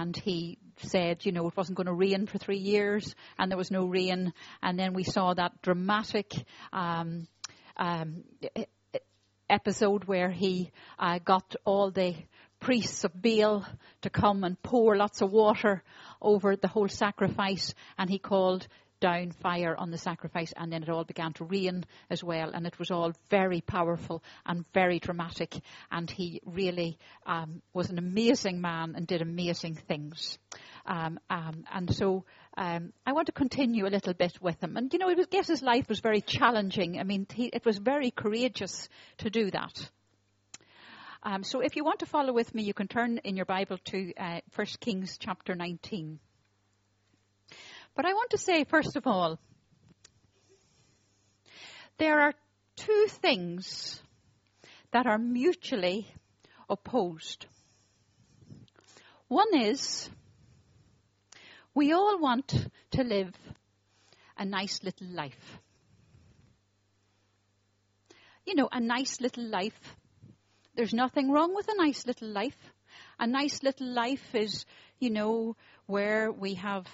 and he said, it wasn't going to rain for 3 years, and there was no rain. And then we saw that dramatic episode where he got all the priests of Baal to come and pour lots of water over the whole sacrifice, and he called down fire on the sacrifice, and then it all began to rain as well, and it was all very powerful and very dramatic, and he really was an amazing man and did amazing things. And so I want to continue a little bit with him. And, I guess his life was very challenging. I mean, it was very courageous to do that. So if you want to follow with me, you can turn in your Bible to 1 Kings chapter 19. But I want to say, first of all, there are two things that are mutually opposed. One is, we all want to live a nice little life. A nice little life. There's nothing wrong with a nice little life. A nice little life is, where we have,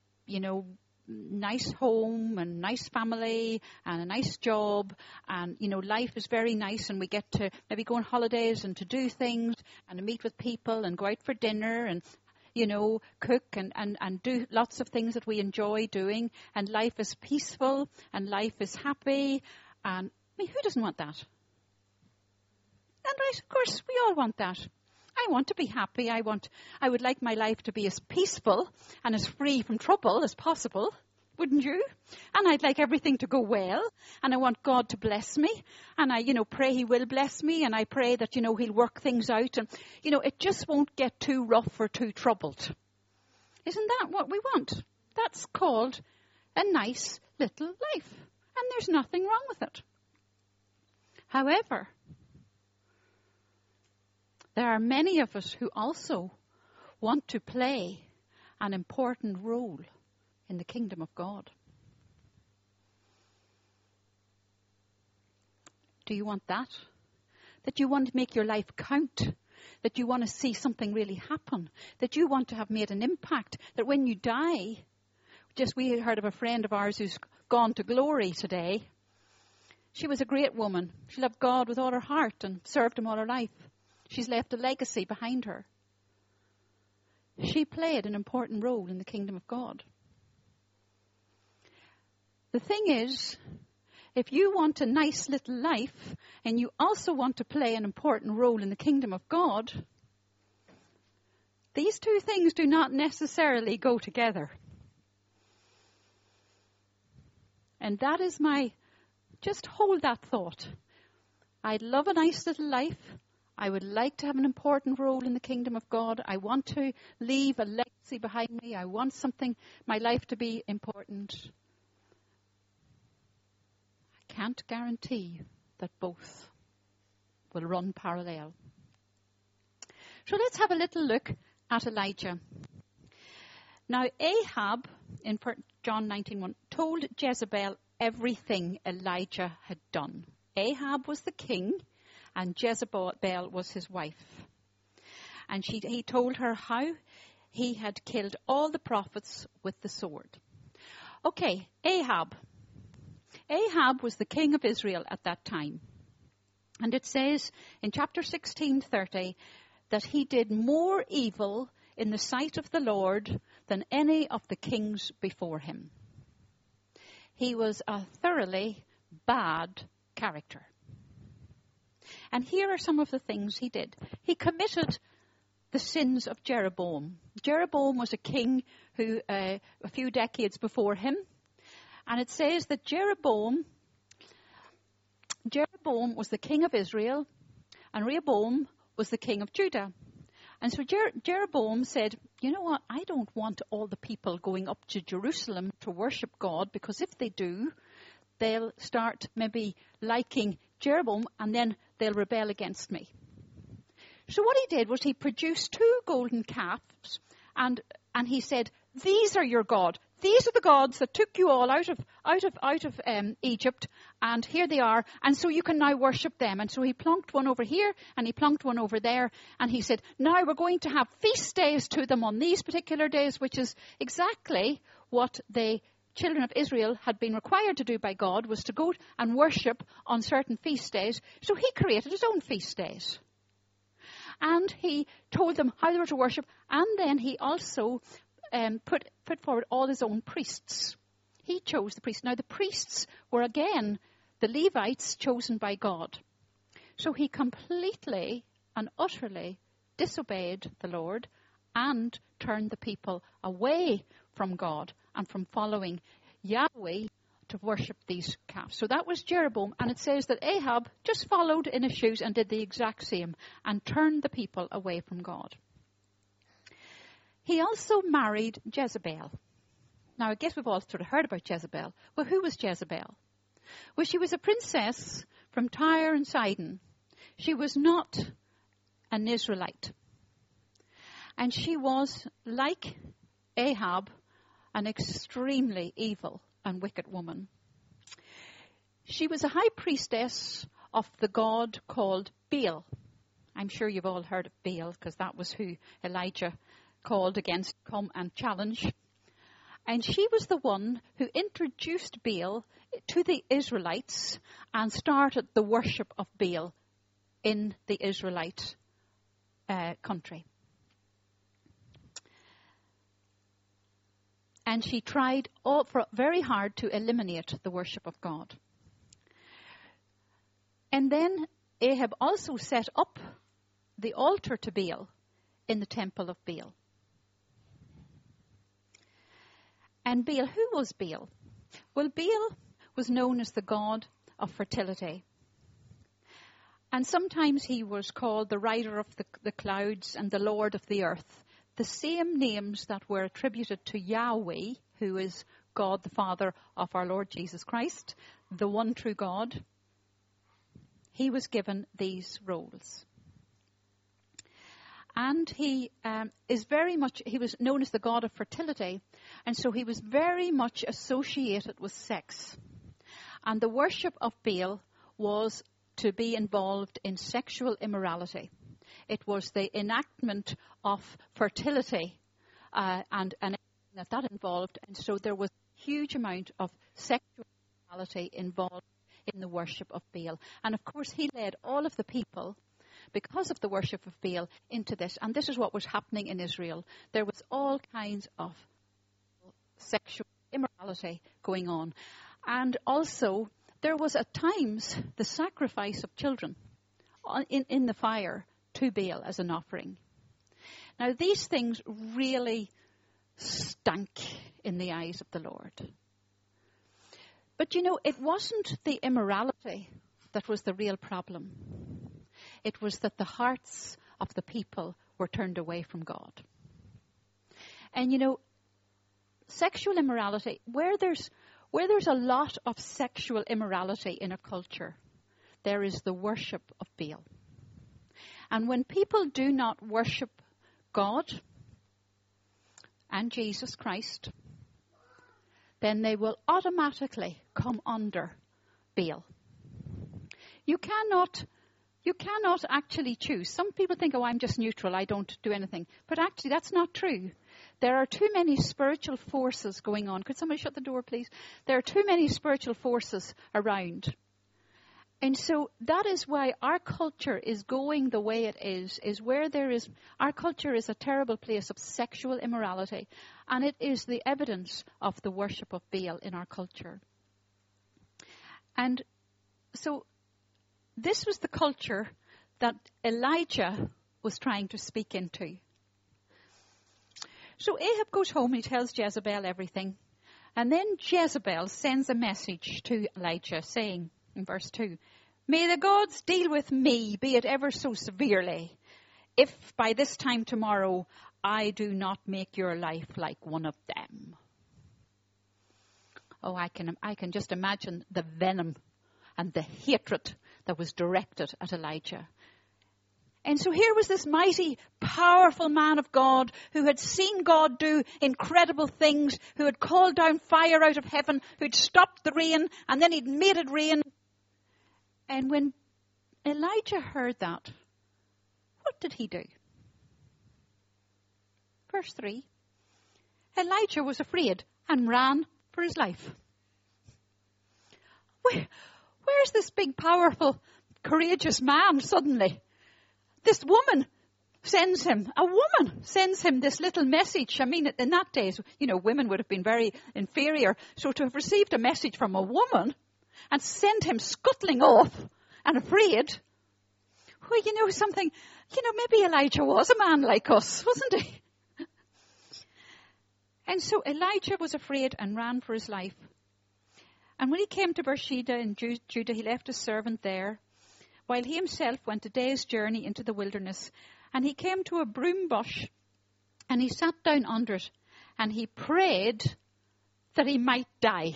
nice home and nice family and a nice job, and life is very nice, and we get to maybe go on holidays and to do things and to meet with people and go out for dinner and cook and do lots of things that we enjoy doing, and life is peaceful and life is happy. And who doesn't want that? And right, of course we all want that. I want to be happy. I would like my life to be as peaceful and as free from trouble as possible. Wouldn't you? And I'd like everything to go well. And I want God to bless me. And I, pray he will bless me. And I pray that, he'll work things out. And, it just won't get too rough or too troubled. Isn't that what we want? That's called a nice little life. And there's nothing wrong with it. However, there are many of us who also want to play an important role in the kingdom of God. Do you want that? That you want to make your life count? That you want to see something really happen? That you want to have made an impact? That when you die, we heard of a friend of ours who's gone to glory today. She was a great woman. She loved God with all her heart and served him all her life. She's left a legacy behind her. She played an important role in the kingdom of God. The thing is, if you want a nice little life and you also want to play an important role in the kingdom of God, these two things do not necessarily go together. And that is just hold that thought. I'd love a nice little life. I would like to have an important role in the kingdom of God. I want to leave a legacy behind me. I want my life to be important. I can't guarantee that both will run parallel. So let's have a little look at Elijah. Now Ahab, in John 19:1, told Jezebel everything Elijah had done. Ahab was the king, and Jezebel was his wife. And he told her how he had killed all the prophets with the sword. Okay, Ahab. Ahab was the king of Israel at that time. And it says in chapter 16:30 that he did more evil in the sight of the Lord than any of the kings before him. He was a thoroughly bad character. And here are some of the things he did. He committed the sins of Jeroboam. Jeroboam was a king who, a few decades before him. And it says that Jeroboam was the king of Israel, and Rehoboam was the king of Judah. And so Jeroboam said, you know what, I don't want all the people going up to Jerusalem to worship God, because if they do, they'll start maybe liking Jeroboam, and then they'll rebel against me. So what he did was he produced 2 golden calves, and he said, these are your God. these are the gods that took you all out of Egypt, and here they are, and so you can now worship them. And so he plonked one over here, and he plonked one over there, and he said, now we're going to have feast days to them on these particular days, which is exactly what the children of Israel had been required to do by God, was to go and worship on certain feast days. So he created his own feast days. And he told them how they were to worship, and then he also put forward all his own priests. He chose the priests. Now the priests were again the Levites chosen by God. So he completely and utterly disobeyed the Lord and turned the people away from God and from following Yahweh to worship these calves. So that was Jeroboam, and it says that Ahab just followed in his shoes and did the exact same and turned the people away from God. He also married Jezebel. Now, I guess we've all sort of heard about Jezebel. Well, who was Jezebel? Well, she was a princess from Tyre and Sidon. She was not an Israelite. And she was, like Ahab, an extremely evil and wicked woman. She was a high priestess of the god called Baal. I'm sure you've all heard of Baal, because that was who Elijah called against, come and challenge. And she was the one who introduced Baal to the Israelites and started the worship of Baal in the Israelite country. And she tried very hard to eliminate the worship of God. And then Ahab also set up the altar to Baal in the temple of Baal. And Baal, who was Baal? Well, Baal was known as the god of fertility. And sometimes he was called the rider of the clouds and the lord of the earth. The same names that were attributed to Yahweh, who is God the Father of our Lord Jesus Christ, the one true God. He was given these roles. And he was known as the god of fertility, and so he was very much associated with sex. And the worship of Baal was to be involved in sexual immorality. It was the enactment of fertility and that involved. And so there was a huge amount of sexual immorality involved in the worship of Baal. And of course, he led all of the people, because of the worship of Baal, into this. And this is what was happening in Israel. There was all kinds of sexual immorality going on. And also, there was at times the sacrifice of children in the fire to Baal as an offering. Now, these things really stank in the eyes of the Lord. But it wasn't the immorality that was the real problem. It was that the hearts of the people were turned away from God. And sexual immorality, where there's a lot of sexual immorality in a culture, there is the worship of Baal. And when people do not worship God and Jesus Christ, then they will automatically come under Baal. You cannot actually choose. Some people think, I'm just neutral, I don't do anything. But actually, that's not true. There are too many spiritual forces going on. Could somebody shut the door, please? There are too many spiritual forces around. And so that is why our culture is going the way it is where our culture is a terrible place of sexual immorality. And it is the evidence of the worship of Baal in our culture. And so this was the culture that Elijah was trying to speak into. So Ahab goes home, he tells Jezebel everything. And then Jezebel sends a message to Elijah saying, in verse 2, "May the gods deal with me, be it ever so severely, if by this time tomorrow I do not make your life like one of them." Oh, I can just imagine the venom and the hatred that was directed at Elijah. And so here was this mighty, powerful man of God who had seen God do incredible things, who had called down fire out of heaven, who'd stopped the rain, and then he'd made it rain. And when Elijah heard that, what did he do? Verse 3, Elijah was afraid and ran for his life. Where's this big, powerful, courageous man suddenly? This woman sends him this little message. I mean, in that days, women would have been very inferior. So to have received a message from a woman and send him scuttling off and afraid, well, something, maybe Elijah was a man like us, wasn't he? And so Elijah was afraid and ran for his life. And when he came to Beersheba in Judah, he left his servant there, while he himself went a day's journey into the wilderness. And he came to a broom bush, and he sat down under it, and he prayed that he might die.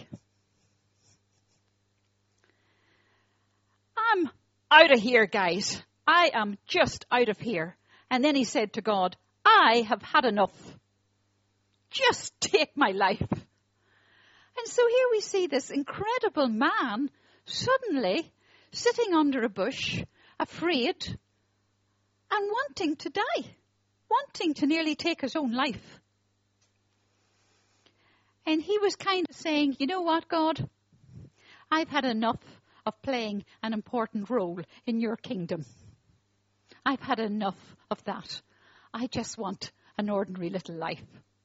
I'm out of here, guys. I am just out of here. And then he said to God, I have had enough. Just take my life. And so here we see this incredible man suddenly sitting under a bush, afraid, and wanting to die, wanting to nearly take his own life. And he was kind of saying, you know what, God? I've had enough of playing an important role in your kingdom. I've had enough of that. I just want an ordinary little life.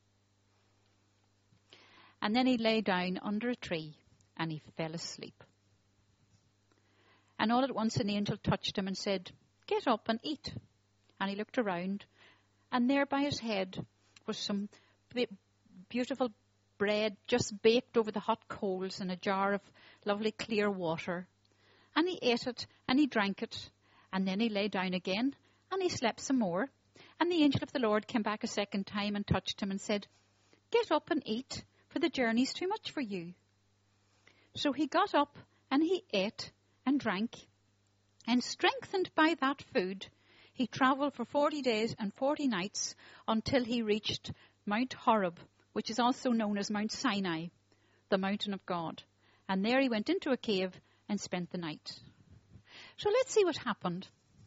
And then he lay down under a tree and he fell asleep. And all at once an angel touched him and said, get up and eat. And he looked around, and there by his head was some beautiful bread just baked over the hot coals in a jar of lovely clear water. And he ate it and he drank it, and then he lay down again and he slept some more. And the angel of the Lord came back a second time and touched him and said, get up and eat, for the journey's too much for you. So he got up and he ate and drank, and strengthened by that food, he travelled for 40 days and 40 nights until he reached Mount Horeb, which is also known as Mount Sinai, the mountain of God. And there he went into a cave and spent the night. So let's see what happened.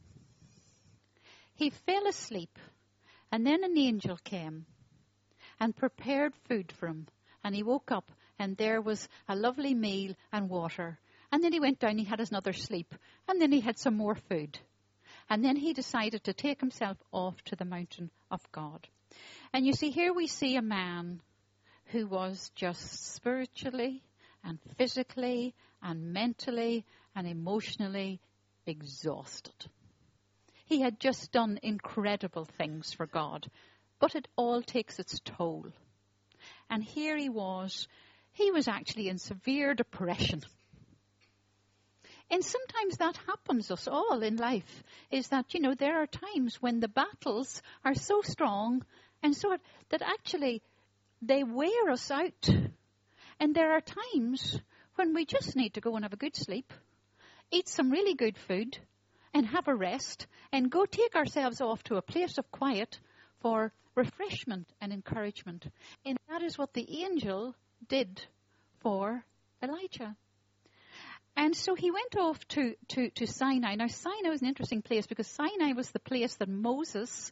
He fell asleep, and then an angel came and prepared food for him. And he woke up, and there was a lovely meal and water. And then he went down, he had another sleep, and then he had some more food. And then he decided to take himself off to the mountain of God. And you see, here we see a man who was just spiritually and physically and mentally and emotionally exhausted. He had just done incredible things for God, but it all takes its toll. And here he was actually in severe depression. And sometimes that happens us all in life, is that, there are times when the battles are so strong and so that actually they wear us out. And there are times when we just need to go and have a good sleep, eat some really good food, and have a rest, and go take ourselves off to a place of quiet for refreshment and encouragement. And that is what the angel did for Elijah. And so he went off to Sinai. Now, Sinai was an interesting place because Sinai was the place that Moses,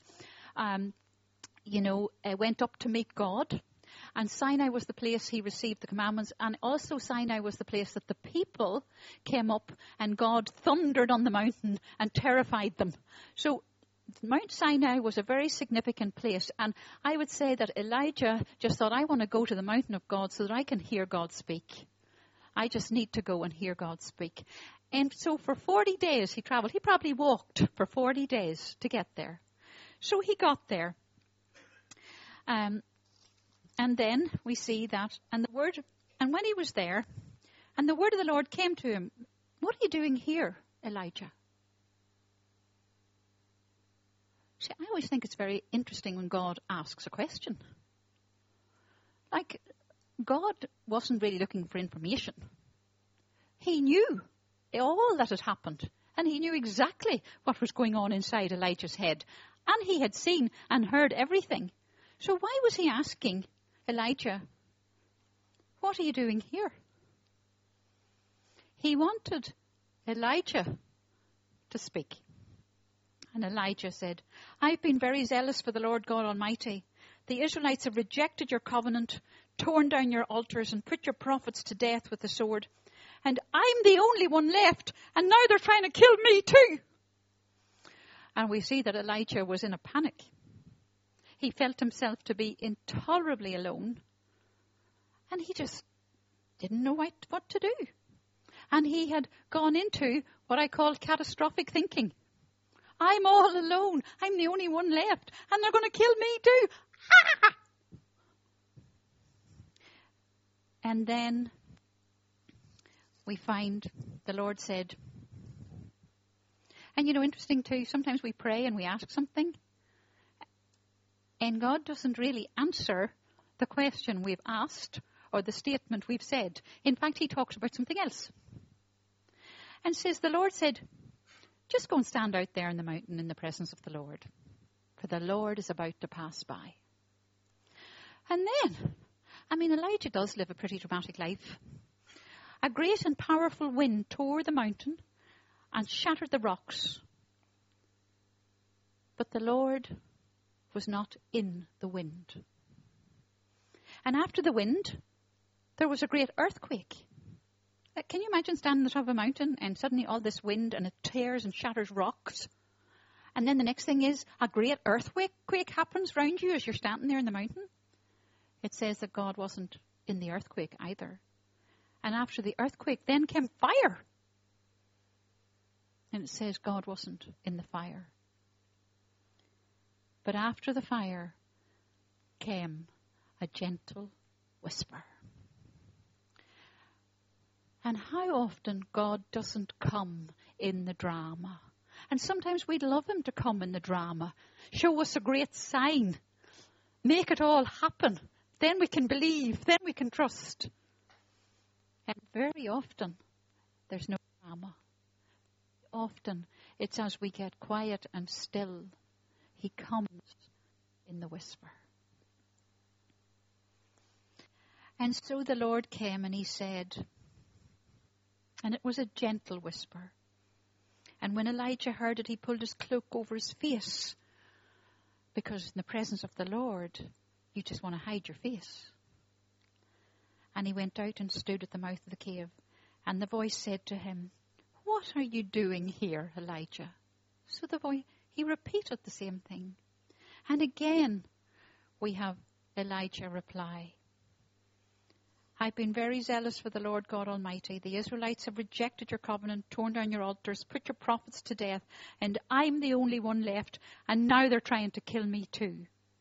went up to meet God. And Sinai was the place he received the commandments. And also Sinai was the place that the people came up and God thundered on the mountain and terrified them. So Mount Sinai was a very significant place. And I would say that Elijah just thought, I want to go to the mountain of God so that I can hear God speak. I just need to go and hear God speak. And so for 40 days he traveled. He probably walked for 40 days to get there. So he got there. And then we see that, and when he was there, and the word of the Lord came to him, what are you doing here, Elijah? See, I always think it's very interesting when God asks a question. Like, God wasn't really looking for information. He knew all that had happened, And he knew exactly what was going on inside Elijah's head. And he had seen and heard everything. So why was he asking Elijah, what are you doing here? He wanted Elijah to speak. And Elijah said, I've been very zealous for the Lord God Almighty. The Israelites have rejected your covenant, torn down your altars, and put your prophets to death with the sword. And I'm the only one left, and now they're trying to kill me too. And we see that Elijah was in a panic. He felt himself to be intolerably alone. And he just didn't know what to do. And he had gone into what I call catastrophic thinking. I'm all alone. I'm the only one left. And they're going to kill me too. And then we find the Lord said, and interesting too, sometimes we pray and we ask something, and God doesn't really answer the question we've asked or the statement we've said. In fact, he talks about something else. And says, the Lord said, just go and stand out there in the mountain in the presence of the Lord, for the Lord is about to pass by. And then, Elijah does live a pretty dramatic life. A great and powerful wind tore the mountain and shattered the rocks. But the Lord was not in the wind. And after the wind, there was a great earthquake. Can you imagine standing on the top of a mountain and suddenly all this wind and it tears and shatters rocks? And then the next thing is a great earthquake happens around you as you're standing there in the mountain. It says that God wasn't in the earthquake either. And after the earthquake, then came fire. And it says God wasn't in the fire. But after the fire came a gentle whisper. And how often God doesn't come in the drama. And sometimes we'd love him to come in the drama. Show us a great sign. Make it all happen. Then we can believe. Then we can trust. And very often, there's no drama. Often, it's as we get quiet and still, he comes in the whisper. And so the Lord came and he said, and it was a gentle whisper. And when Elijah heard it, he pulled his cloak over his face. Because in the presence of the Lord, you just want to hide your face. And he went out and stood at the mouth of the cave. And the voice said to him, what are you doing here, Elijah? So he repeated the same thing. And again, we have Elijah reply. I've been very zealous for the Lord God Almighty. The Israelites have rejected your covenant, torn down your altars, put your prophets to death, and I'm the only one left, and now they're trying to kill me too.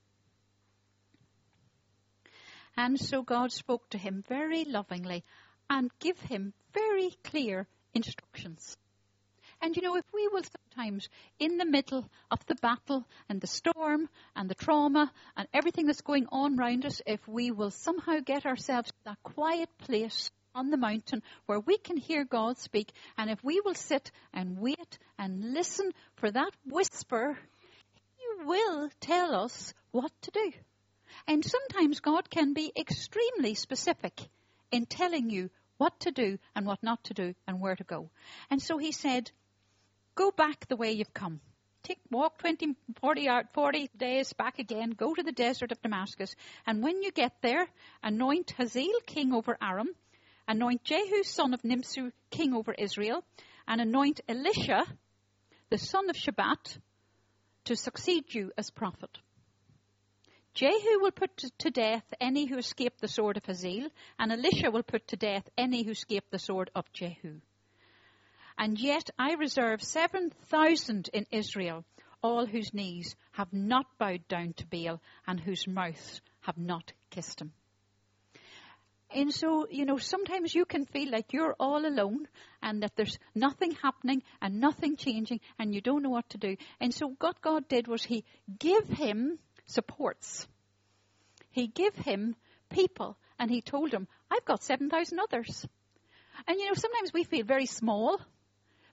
And so God spoke to him very lovingly and gave him very clear instructions. And if we will sometimes, in the middle of the battle and the storm and the trauma and everything that's going on around us, if we will somehow get ourselves to that quiet place on the mountain where we can hear God speak, and if we will sit and wait and listen for that whisper, he will tell us what to do. And sometimes God can be extremely specific in telling you what to do and what not to do and where to go. And so he said, go back the way you've come. Walk 40 days back again. Go to the desert of Damascus. And when you get there, anoint Hazael king over Aram. Anoint Jehu son of Nimshi king over Israel. And anoint Elisha, the son of Shaphat, to succeed you as prophet. Jehu will put to death any who escape the sword of Hazael. And Elisha will put to death any who escape the sword of Jehu. And yet I reserve 7,000 in Israel, all whose knees have not bowed down to Baal and whose mouths have not kissed him. And so, sometimes you can feel like you're all alone and that there's nothing happening and nothing changing and you don't know what to do. And so what God did was he gave him supports. He gave him people and he told him, I've got 7,000 others. And sometimes we feel very small.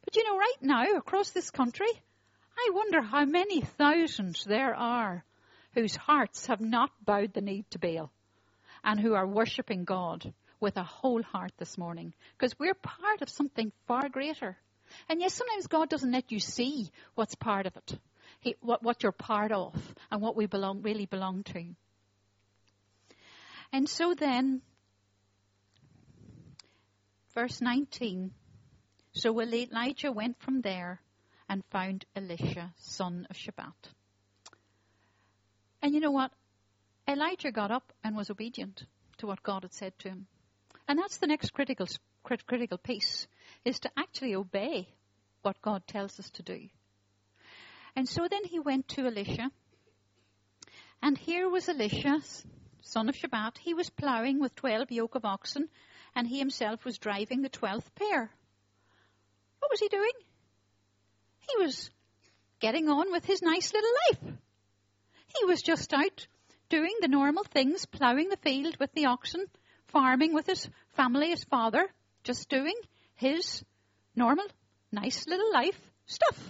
But you know, right now, across this country, I wonder how many thousands there are whose hearts have not bowed the knee to Baal and who are worshipping God with a whole heart this morning. Because we're part of something far greater. And yes, sometimes God doesn't let you see what's part of it, what you're part of, and what we really belong to. And so then, verse 19, so Elijah went from there and found Elisha, son of Shaphat. And you know what? Elijah got up and was obedient to what God had said to him. And that's the next critical piece, is to actually obey what God tells us to do. And so then he went to Elisha. And here was Elisha, son of Shaphat. He was ploughing with 12 yoke of oxen, and he himself was driving the 12th pair. What was he doing? He was getting on with his nice little life. He was just out doing the normal things, ploughing the field with the oxen, farming with his family, his father, just doing his normal, nice little life stuff.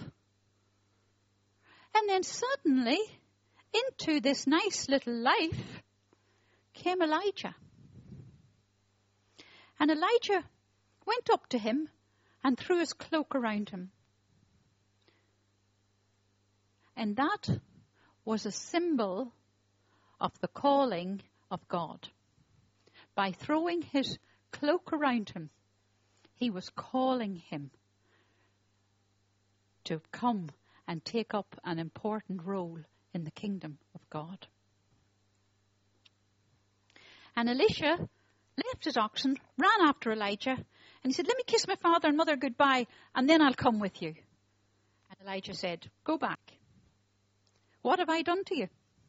And then suddenly, into this nice little life came Elijah. And Elijah went up to him and threw his cloak around him. And that was a symbol of the calling of God. By throwing his cloak around him, he was calling him to come and take up an important role in the kingdom of God. And Elisha left his oxen, ran after Elijah, and he said, let me kiss my father and mother goodbye, and then I'll come with you. And Elijah said, go back. What have I done to you?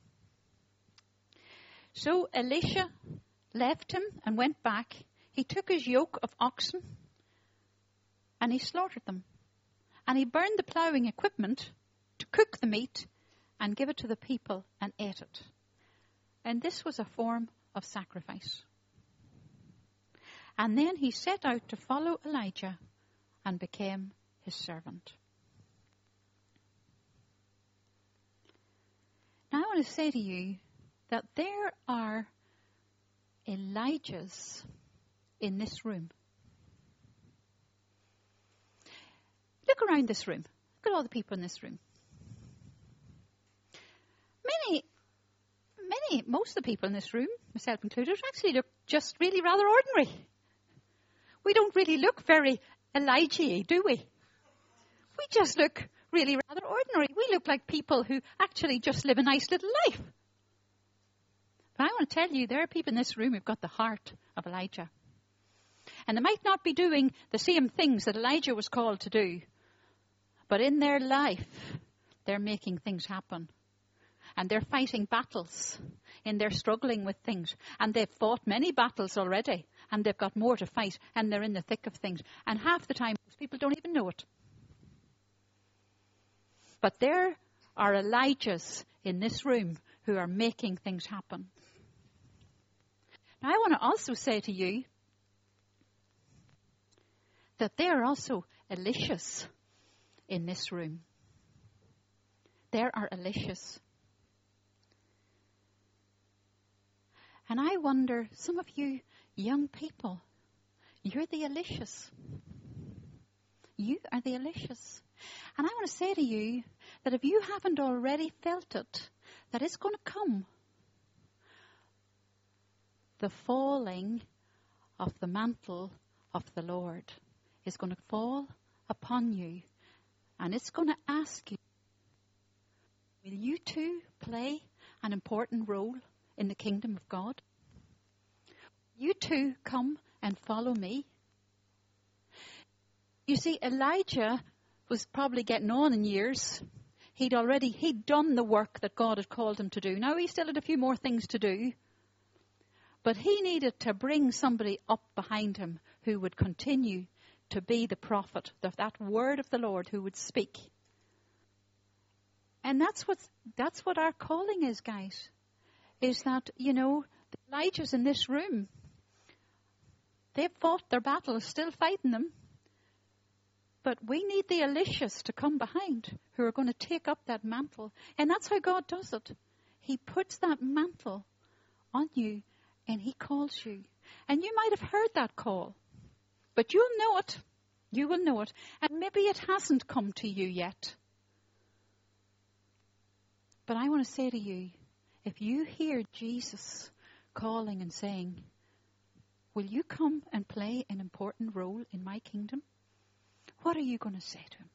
So Elisha left him and went back. He took his yoke of oxen and he slaughtered them. And he burned the ploughing equipment to cook the meat and give it to the people and ate it. And this was a form of sacrifice. And then he set out to follow Elijah and became his servant. Now I want to say to you that there are Elijahs in this room. Look around this room. Look at all the people in this room. Most of the people in this room, myself included, actually look just really rather ordinary. We don't really look very Elijah-y, do we? We just look really rather ordinary. We look like people who actually just live a nice little life. But I want to tell you, there are people in this room who've got the heart of Elijah. And they might not be doing the same things that Elijah was called to do, but in their life, they're making things happen. And they're fighting battles, and they're struggling with things. And they've fought many battles already, and they've got more to fight, and they're in the thick of things. And half the time, most people don't even know it. But there are Elijahs in this room who are making things happen. Now, I want to also say to you that there are also Elishas in this room. There are Elishas. And I wonder, some of you young people, you're the Elishas. You are the Elishas. And I want to say to you that if you haven't already felt it, that it's going to come. The falling of the mantle of the Lord is going to fall upon you. And it's going to ask you, will you too play an important role in the kingdom of God? You too come and follow me. You see, Elijah was probably getting on in years. He'd done the work that God had called him to do. Now he still had a few more things to do. But he needed to bring somebody up behind him who would continue to be the prophet, that word of the Lord who would speak. And that's what our calling is, guys. Is that, you know, the Elijahs in this room, they've fought their battles, still fighting them. But we need the Elishas to come behind who are going to take up that mantle. And that's how God does it. He puts that mantle on you and he calls you. And you might have heard that call, but you'll know it. You will know it. And maybe it hasn't come to you yet. But I want to say to you, if you hear Jesus calling and saying, will you come and play an important role in my kingdom? What are you going to say to him?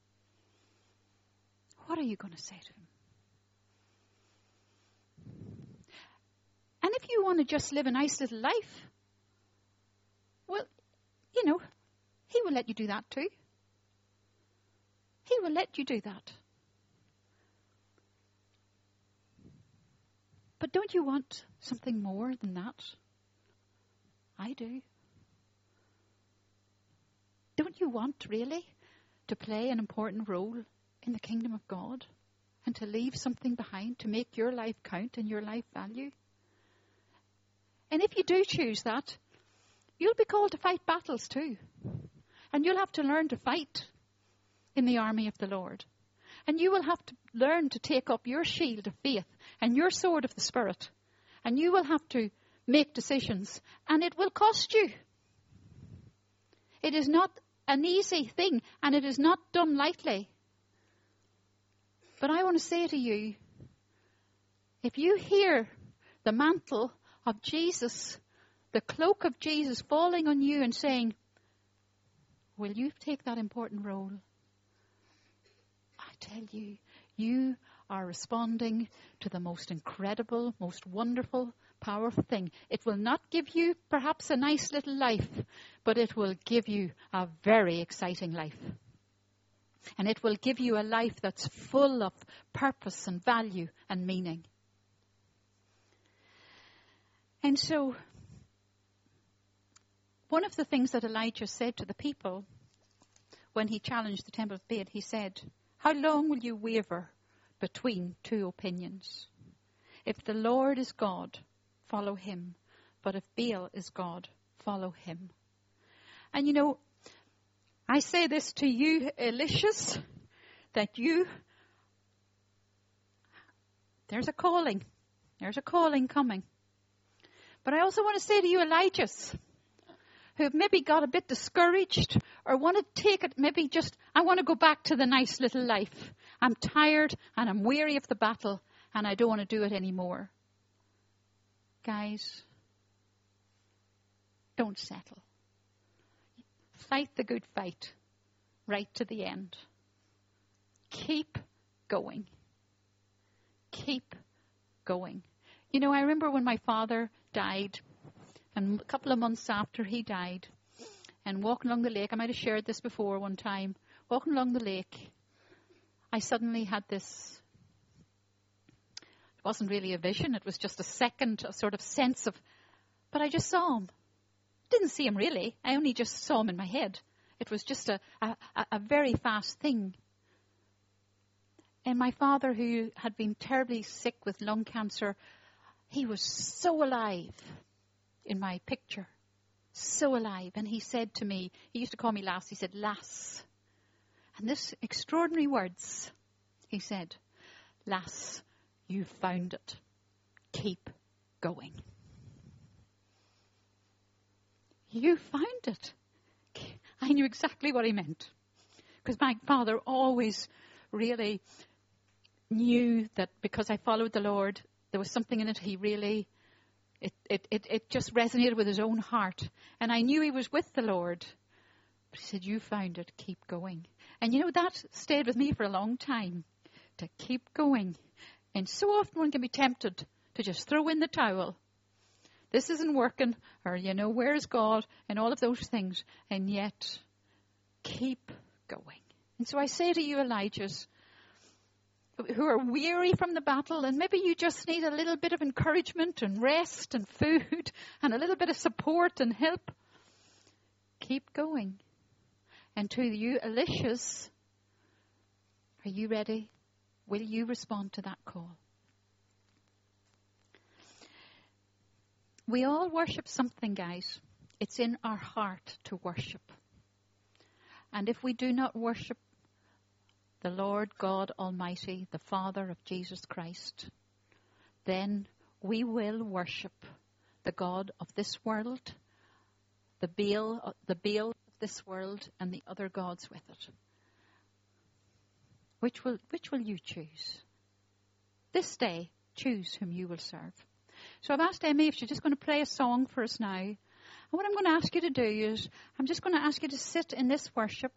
What are you going to say to him? And if you want to just live a nice little life, well, you know, he will let you do that too. He will let you do that. But don't you want something more than that? I do. Don't you want really to play an important role in the kingdom of God and to leave something behind to make your life count and your life value? And if you do choose that, you'll be called to fight battles too. And you'll have to learn to fight in the army of the Lord. And you will have to learn to take up your shield of faith and your sword of the Spirit. And you will have to make decisions. And it will cost you. It is not an easy thing. And it is not done lightly. But I want to say to you, if you hear the mantle of Jesus, the cloak of Jesus falling on you and saying, will you take that important role? I tell you, you are responding to the most incredible, most wonderful, powerful thing. It will not give you perhaps a nice little life, but it will give you a very exciting life. And it will give you a life that's full of purpose and value and meaning. And so, one of the things that Elijah said to the people when he challenged the temple of Baal, he said, how long will you waver between two opinions? If the Lord is God, follow him. But if Baal is God, follow him. And you know, I say this to you, Elishas, that there's a calling. There's a calling coming. But I also want to say to you, Elijahs, who have maybe got a bit discouraged or want to take it, maybe just, I want to go back to the nice little life. I'm tired and I'm weary of the battle and I don't want to do it anymore. Guys, don't settle. Fight the good fight right to the end. Keep going. Keep going. You know, I remember when my father died, and a couple of months after he died, and walking along the lake, I might have shared this before one time, walking along the lake, I suddenly had this, it wasn't really a vision, it was just a sort of sense of, but I just saw him. Didn't see him really, I only just saw him in my head. It was just a very fast thing. And my father, who had been terribly sick with lung cancer, he was so alive in my picture. So alive. And he said to me, he used to call me Lass, he said, Lass. And this extraordinary words, he said, Lass, you found it. Keep going. You found it. I knew exactly what he meant. Because my father always really knew that because I followed the Lord, there was something in it he really, it just resonated with his own heart. And I knew he was with the Lord. But he said, you found it, keep going. And you know, that stayed with me for a long time, to keep going. And so often one can be tempted to just throw in the towel. This isn't working, or, you know, where's God, and all of those things. And yet, keep going. And so I say to you, Elijahs, who are weary from the battle, and maybe you just need a little bit of encouragement and rest and food and a little bit of support and help, keep going. And to you, Elishas, are you ready? Will you respond to that call? We all worship something, guys. It's in our heart to worship. And if we do not worship the Lord God Almighty, the Father of Jesus Christ, then we will worship the God of this world, the Baal of this world, and the other gods with it. Which will you choose? This day, choose whom you will serve. So I've asked Emmy if she's just going to play a song for us now. And what I'm going to ask you to do is, I'm just going to ask you to sit in this worship.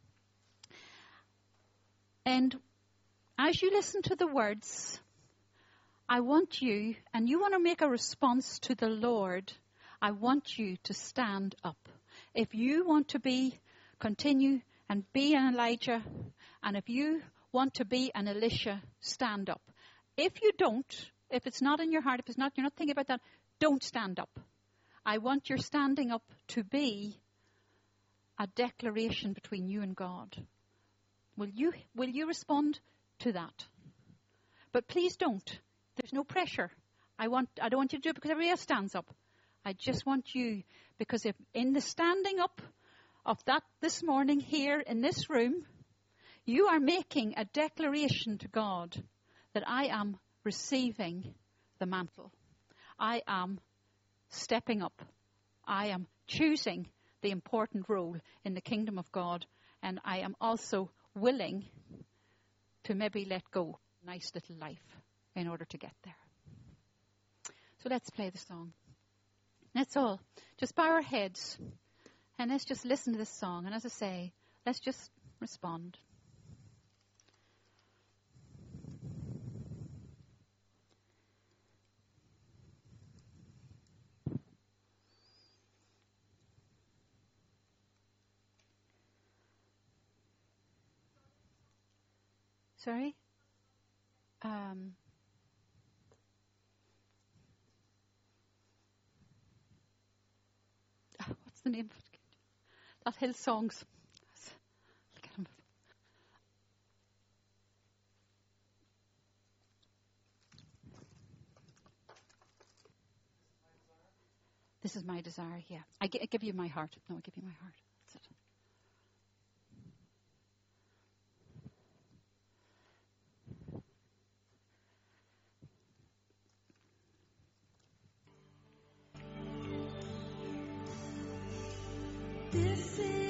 And as you listen to the words, I want you, and you want to make a response to the Lord, I want you to stand up. If you want to continue and be an Elijah, and if you want to be an Elisha, stand up. If you don't, if it's not in your heart, if you're not thinking about that, don't stand up. I want your standing up to be a declaration between you and God. Will you respond to that? But please don't. There's no pressure. I don't want you to do it because everybody else stands up. I just want you, because if in the standing up of that this morning here in this room, you are making a declaration to God that I am receiving the mantle. I am stepping up. I am choosing the important role in the kingdom of God, and I am also willing to maybe let go a nice little life in order to get there. So let's play the song. Let's all just bow our heads and let's just listen to this song. And as I say, let's just respond. Sorry? What's the name of it? That Hill Songs. This is my desire, yeah. I give you my heart. No, I give you my heart. That's it. This is